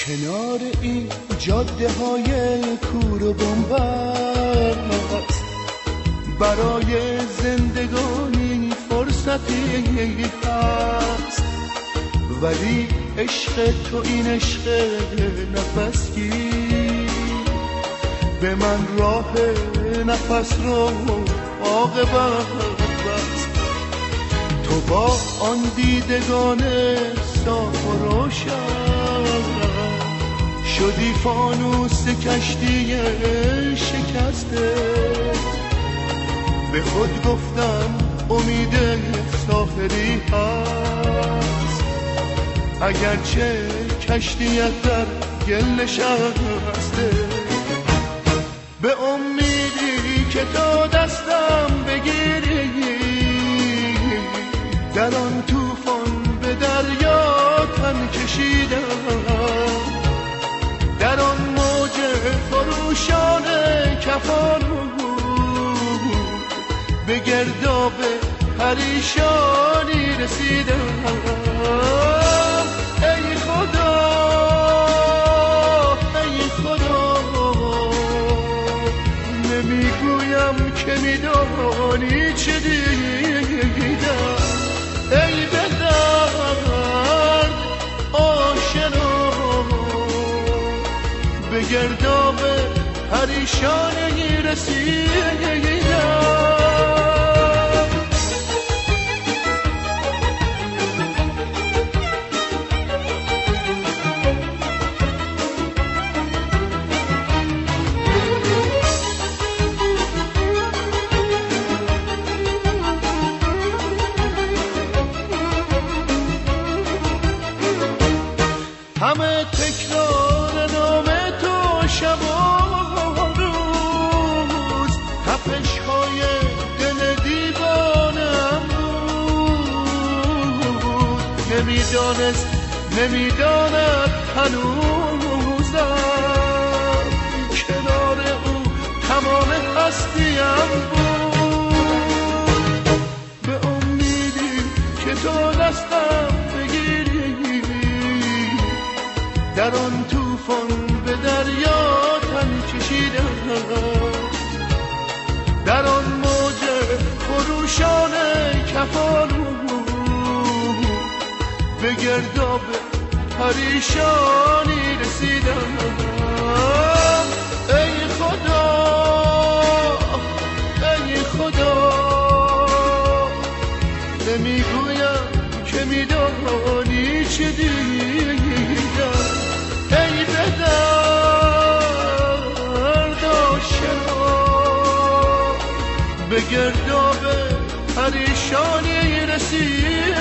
کنار این جاده های کور و بنبست برای زندگانی فرصتی هست، ولی عشق تو این عشق نفسگیر به من راه نفس رو عاقبت بست. تو با آن دیدگان صاف و روشن شدی فانوس کشتی شکسته. به خود گفتم امید ساحلی هست، اگرچه کشتیت در گل نشسته. به امیدی که تو دستم بگیری در آن طوفان به دریا تن کشیدم، در آن موج فروشان کفان به گرداب پریشانی رسیدم. ای خدا ای خدا نمیگویم که میدانی چه دیدم. ای به درد آشنا به گرداب پریشانی رسیدم. همه تکرار نام تو شب و روز، تپش‌های دل دیوانم بود. نمیداند هنوزم کنار او تمام هستیم بود. به امیدی که تو دستم بگیری در آن طوفان به دریا تن کشیدم، در آن موج خروشان کفان به گرداب پریشانی رسیدم. ای خدا ای خدا نمیگویم که میدانی چه دیدم. ای به درد آشنا به گرداب پریشانی رسید.